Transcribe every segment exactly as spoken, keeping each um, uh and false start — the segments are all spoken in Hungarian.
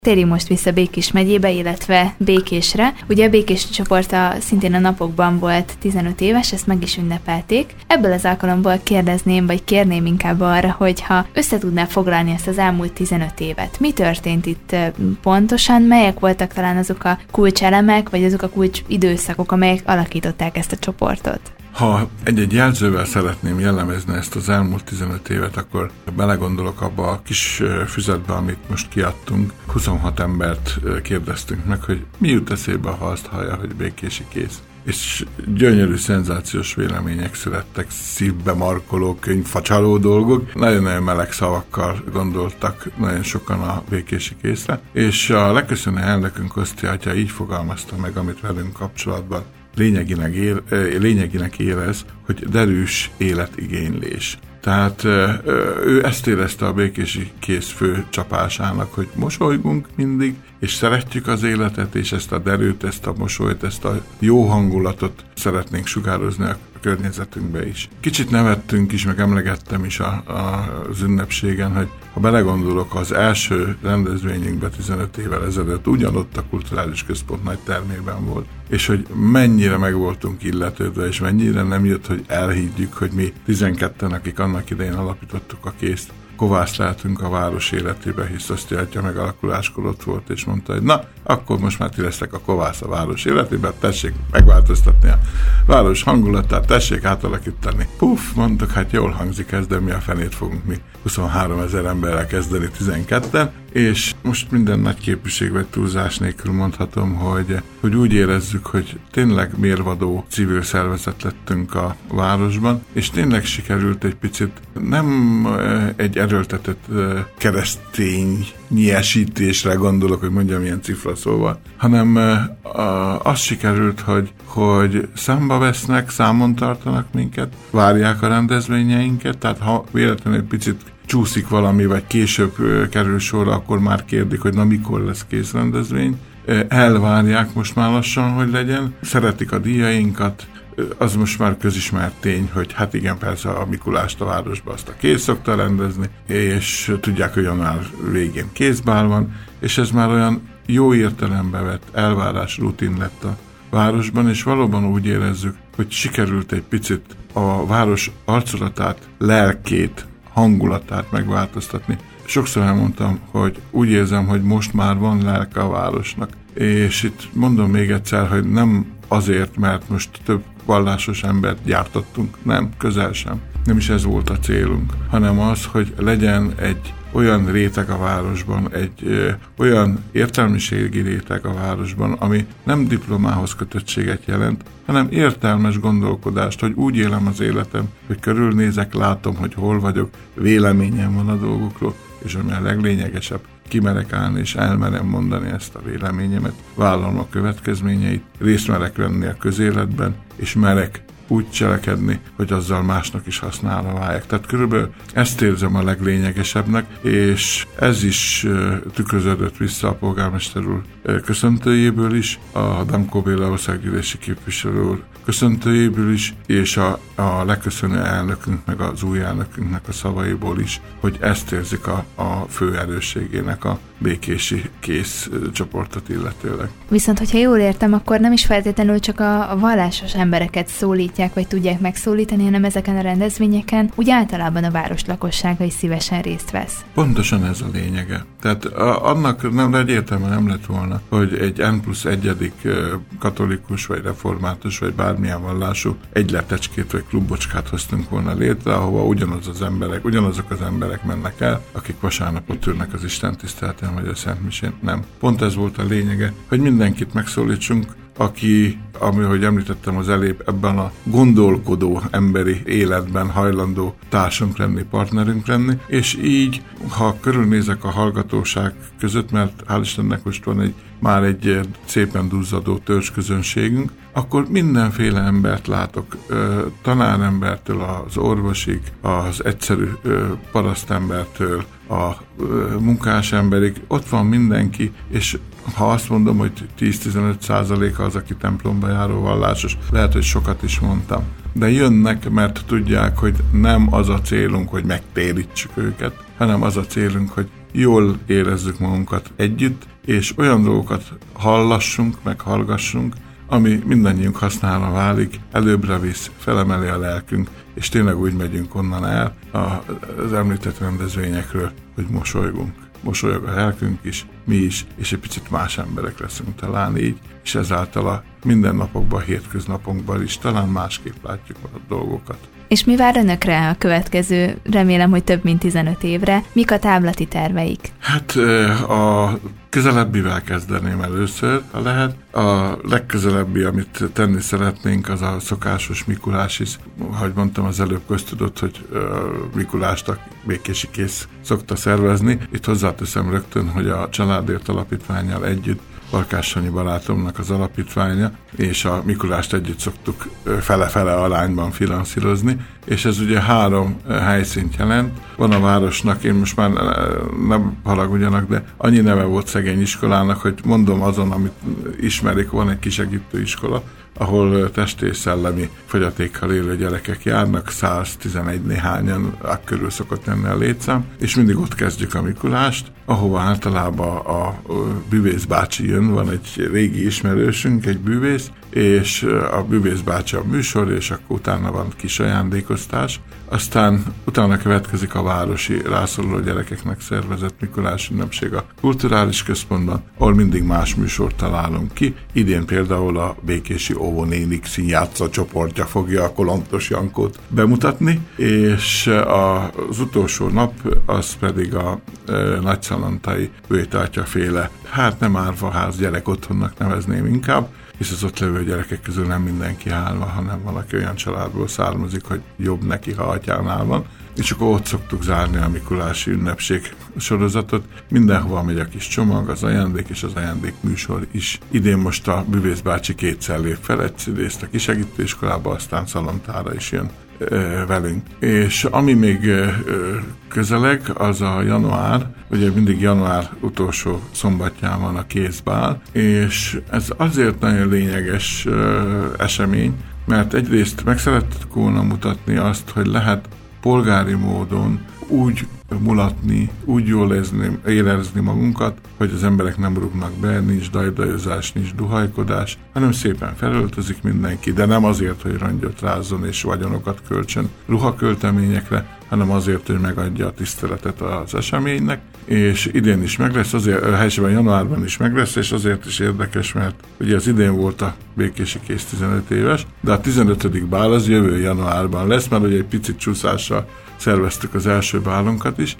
Térjünk most vissza Békés megyébe, illetve Békésre. Ugye a Békés csoporta szintén a napokban volt tizenöt éves, ezt meg is ünnepelték. Ebből az alkalomból kérdezném, vagy kérném inkább arra, hogyha össze tudná foglalni ezt az elmúlt tizenöt évet. Mi történt itt pontosan, melyek voltak talán azok a kulcselemek, vagy azok a kulcs időszakok, amelyek alakították ezt a csoportot? Ha egy-egy jelzővel szeretném jellemezni ezt az elmúlt tizenöt évet, akkor belegondolok abba a kis füzetbe, amit most kiadtunk. huszonhat embert kérdeztünk meg, hogy mi jut eszébe, ha azt hallja, hogy békési kész. És gyönyörű, szenzációs vélemények születtek, szívbe markoló, könyvfacsaló dolgok. Nagyon-nagyon meleg szavakkal gondoltak nagyon sokan a békési készre. És a leköszönő elnökünk, Oszti atya így fogalmazta meg, amit velünk kapcsolatban lényeginek, ér, lényeginek érez, hogy derűs életigénylés. Tehát ő ezt érezte a békési kész fő csapásának, hogy mosolygunk mindig, és szeretjük az életet, és ezt a derűt, ezt a mosolyt, ezt a jó hangulatot szeretnénk sugározni a környezetünkbe is. Kicsit nevettünk is, meg emlegettem is a, a, az ünnepségen, hogy ha belegondolok, az első rendezvényünkben tizenöt évvel ezelőtt ugyanott a Kulturális Központ nagy termében volt, és hogy mennyire meg voltunk illetődve, és mennyire nem jött, hogy elhiggyük, hogy mi tizenketten, akik annak idején alapítottuk a készt, kovász lehetünk a város életébe, hisz Oszti atya megalakuláskor ott volt, és mondta, hogy na, akkor most már ti lesztek a kovász a város életében, tessék megváltoztatni a város hangulatát, tessék átalakítani. Puff, mondtuk, hát jól hangzik ez, de mi a fenét fogunk mi huszonháromezer emberrel kezdeni tizenketten, és most minden nagy képviség vagy túlzás nélkül mondhatom, hogy, hogy úgy érezzük, hogy tényleg mérvadó civil szervezet lettünk a városban, és tényleg sikerült egy picit nem egy erőltetett keresztényiesítésre gondolok, hogy mondjam ilyen cifra szóval, hanem az sikerült, hogy, hogy számba vesznek, számon tartanak minket, várják a rendezvényeinket, tehát ha véletlenül egy picit csúszik valami, vagy később kerül sorra, akkor már kérdik, hogy na mikor lesz kész rendezvény. Elvárják most már lassan, hogy legyen. Szeretik a díjainkat. Az most már közismert tény, hogy hát igen, persze a Mikulást a városba azt a kész szokta rendezni, és tudják, hogy január végén kézbál van, és ez már olyan jó értelembe vett elvárás, rutin lett a városban, és valóban úgy érezzük, hogy sikerült egy picit a város arculatát, lelkét, hangulatát megváltoztatni. Sokszor elmondtam, hogy úgy érzem, hogy most már van lelke a városnak. És itt mondom még egyszer, hogy nem azért, mert most több vallásos embert gyártottunk, nem, közel sem. Nem is ez volt a célunk, hanem az, hogy legyen egy olyan réteg a városban, egy ö, olyan értelmiségi réteg a városban, ami nem diplomához kötöttséget jelent, hanem értelmes gondolkodást, hogy úgy élem az életem, hogy körülnézek, látom, hogy hol vagyok, véleményem van a dolgokról, és ami a leglényegesebb, kimerek állni, és elmerem mondani ezt a véleményemet, vállalom a következményeit, részt merek venni a közéletben, és merek úgy cselekedni, hogy azzal másnak is hasznára váljak. Tehát körülbelül ezt érzem a leglényegesebbnek, és ez is tükröződött vissza a polgármester úr köszöntőjéből is, a Damkó Béla országgyűlési képviselő úr köszöntőjéből is, és a, a leköszönő elnökünk, meg az új elnökünknek a szavaiból is, hogy ezt érzik a, a fő erősségének a békési kész csoportot illetőleg. Viszont, hogyha jól értem, akkor nem is feltétlenül csak a, a vallásos embereket szólítják, vagy tudják megszólítani, hanem ezeken a rendezvényeken úgy általában a város lakossága is szívesen részt vesz. Pontosan ez a lényege. Tehát a, annak nem egyértelműen nem lett volna, hogy egy N plusz egyedik katolikus, vagy református, vagy bármilyen vallású egyletecskét, vagy klubocskát hoztunk volna létre, ahova ugyanaz az emberek, ugyanazok az emberek mennek el, akik vasárnapot ülnek az Isten tiszteleten, vagy a Szent Misén. Nem. Pont ez volt a lényege, hogy mindenkit megszólítsunk, aki, ami, hogy említettem az elébb, ebben a gondolkodó emberi életben hajlandó társunk lenni, partnerünk lenni, és így, ha körülnézek a hallgatóság között, mert hál' Istennek most van egy, már egy szépen duzzadó törzsközönségünk, akkor mindenféle embert látok, tanárembertől az orvosig, az egyszerű parasztembertől, a munkás emberig, ott van mindenki, és ha azt mondom, hogy tíz-tizenöt százaléka az, aki templomba járó vallásos, lehet, hogy sokat is mondtam. De jönnek, mert tudják, hogy nem az a célunk, hogy megtérítsük őket, hanem az a célunk, hogy jól érezzük magunkat együtt, és olyan dolgokat hallassunk, meg hallgassunk, ami mindannyiunk hasznára válik, előbbre visz, felemeli a lelkünk, és tényleg úgy megyünk onnan el az említett rendezvényekről, hogy mosolygunk. Mosolyog a lelkünk is, mi is, és egy picit más emberek leszünk talán így, és ezáltal a mindennapokban, a hétköznapokban is talán másképp látjuk a dolgokat. És mi vár önökre a következő, remélem, hogy több mint tizenöt évre? Mik a távlati terveik? Hát a közelebbivel kezdeném először, ha lehet. A legközelebbi, amit tenni szeretnénk, az a szokásos Mikulás is. Ahogy mondtam, az előbb köztudott, hogy Mikulást a Békési Kész szokta szervezni. Itt hozzáteszem rögtön, hogy a Családért Alapítvánnyal együtt Barkás Sanyi barátomnak az alapítványa, és a Mikulást együtt szoktuk fele-fele arányban finanszírozni, és ez ugye három helyszínt jelent. Van a városnak, én most már nem haragudjanak, de annyi neve volt szegény iskolának, hogy mondom azon, amit ismerik, van egy kisegítő iskola, ahol testi és szellemi fogyatékkal élő gyerekek járnak, száztizenegy néhányan, akkörül szokott lenni a létszám, és mindig ott kezdjük a Mikulást, ahova általában a bűvész bácsi jön, van egy régi ismerősünk, egy bűvész, és a bűvész bácsi a műsor, és akkor utána van kis ajándékoztás. Aztán utána következik a városi rászoruló gyerekeknek szervezett Mikulás ünnepség a Kulturális Központban, ahol mindig más műsort találunk ki. Idén például a Békési óvónénik színjátszó csoportja fogja a Kolontos Jankót bemutatni, és az utolsó nap az pedig a e, nagyszalontai Bőjtártyaféle, hát nem árvaház gyerek otthonnak nevezném inkább, hisz az ott levő gyerekek közül nem mindenki árva, hanem valaki olyan családból származik, hogy jobb neki, ha atyánál van, és akkor ott szoktuk zárni a Mikulási ünnepség sorozatot. Mindenhova megy a kis csomag, az ajándék és az ajándék műsor is. Idén most a bűvész bácsi kétszer lép fel, egyrészt a kisegítőiskolába, aztán Szalontára is jön ö, velünk. És ami még ö, közeleg, az a január, ugye mindig január utolsó szombatján van a kézbál, és ez azért nagyon lényeges ö, esemény, mert egyrészt meg szerettük volna mutatni azt, hogy lehet polgári módon úgy mulatni, úgy jól érezni, érezni magunkat, hogy az emberek nem rúgnak be, nincs dajdajozás, nincs duhajkodás, hanem szépen felöltözik mindenki, de nem azért, hogy rongyot rázzon és vagyonokat költsön ruhakölteményekre, hanem azért, hogy megadja a tiszteletet az eseménynek, és idén is meg lesz, azért, helyesebben januárban is meg lesz, és azért is érdekes, mert ugye az idén volt a Békési Kész tizenöt éves, de a tizenötödik bál az jövő januárban lesz, mert ugye egy picit csúszással szerveztük az első bálunkat is,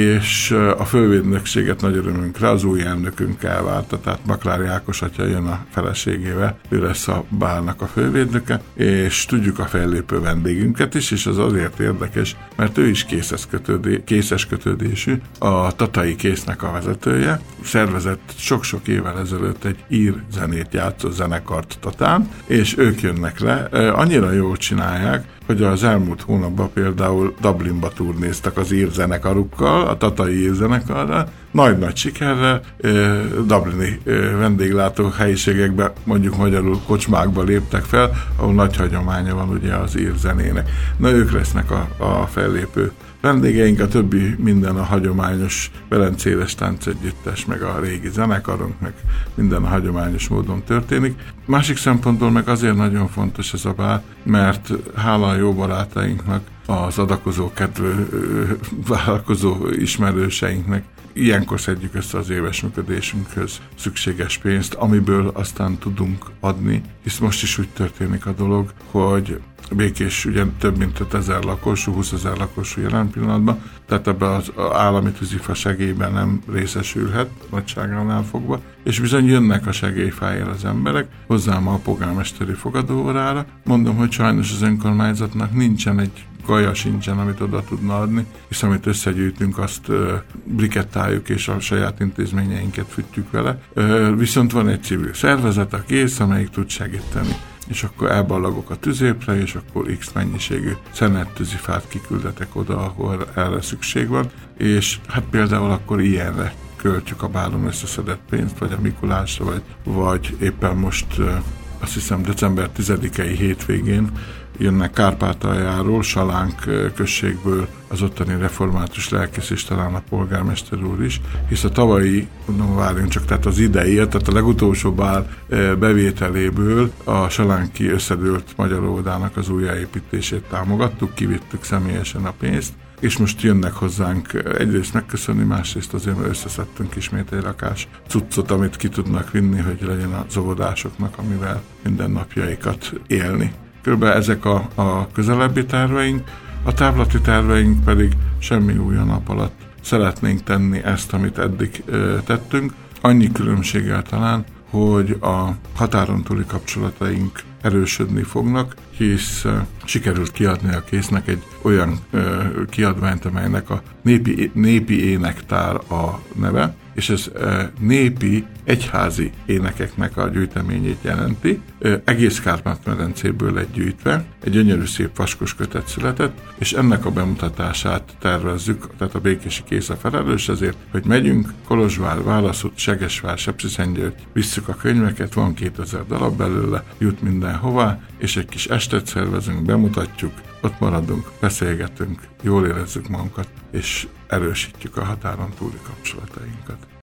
és a fővédnökséget nagy örömünkre az új elnökünk elválta, tehát Maklári Ákos atya jön a feleségével, ő lesz a bálnak a fővédnöke, és tudjuk a fellépő vendégünket is, és az azért érdekes, mert ő is készes, kötődé, készes kötődésű, a Tatai Késznek a vezetője, szervezett sok-sok évvel ezelőtt egy ír zenét játszó zenekart Tatán, és ők jönnek le, annyira jól csinálják, hogy az elmúlt hónapban például Dublinba turnéztak az ír zenekarukkal, a tatai ír zenekarral, nagy-nagy sikerrel, eh, dublini eh, vendéglátó helyiségekbe, mondjuk magyarul kocsmákba léptek fel, ahol nagy hagyománya van ugye az ír zenének. Na, ők lesznek a, a fellépő vendégeink, a többi minden a hagyományos Velencéles Táncegyüttes, meg a régi zenekarunk, meg minden a hagyományos módon történik. Másik szempontból meg azért nagyon fontos ez a bál, mert hála a jó barátainknak, az adakozó kedvő vállalkozó ismerőseinknek ilyenkor szedjük össze az éves működésünkhöz szükséges pénzt, amiből aztán tudunk adni, hisz most is úgy történik a dolog, hogy Békés ugye több mint ötezer lakosú, húszezer lakosú jelen pillanatban, tehát ebben az állami tűzifa segélyben nem részesülhet, nagyságánál fogva, és bizony jönnek a segélyfáért az emberek, hozzám a polgármesteri fogadóórára. Mondom, hogy sajnos az önkormányzatnak nincsen egy gaja sincsen, amit oda tudna adni, és amit összegyűjtünk, azt ö, brikettáljuk, és a saját intézményeinket fűtjük vele. Ö, viszont van egy civil szervezet, a Kész, amelyik tud segíteni. És akkor elballagok a tüzépre, és akkor X mennyiségű szenet tűzifát kiküldetek oda, ahol erre szükség van, és hát például akkor ilyenre költjük a bálon összeszedett pénzt, vagy a Mikulásra, vagy, vagy éppen most azt hiszem december tizedikei hétvégén jönnek Kárpátaljáról, Salánk községből az ottani református lelkész, és talán a polgármester úr is, hisz a tavalyi, mondom, várjunk csak, tehát az idei, tehát a legutolsó bál bevételéből a salánki összedőlt magyar óvodának az újjáépítését támogattuk, kivittük személyesen a pénzt, és most jönnek hozzánk egyrészt megköszönni, másrészt azért összeszedtünk ismét egy rakás cuccot, amit ki tudnak vinni, hogy legyen az óvodásoknak, amivel mindennapjaikat élni. Körülbelül ezek a, a közelebbi terveink, a távlati terveink pedig semmi új a nap alatt. Szeretnénk tenni ezt, amit eddig ö, tettünk, annyi különbséggel talán, hogy a határon túli kapcsolataink erősödni fognak, hisz uh, sikerült kiadni a Késznek egy olyan uh, kiadványt, amelynek a népi, népi énektár a neve, és ez uh, népi egyházi énekeknek a gyűjteményét jelenti. Uh, egész Kárpát-medencéből lett gyűjtve, egy gyönyörű szép vaskos kötet született, és ennek a bemutatását tervezzük, tehát a Békési Kész a felelős ezért, hogy megyünk, Kolozsvár, Válaszút, Segesvár, Sepsiszentgyörgy, visszük a könyveket, van kétezer darab belőle, jut mindenhová, és egy kis estet szervezünk, bemutatjuk, ott maradunk, beszélgetünk, jól érezzük magunkat, és erősítjük a határon túli kapcsolatainkat.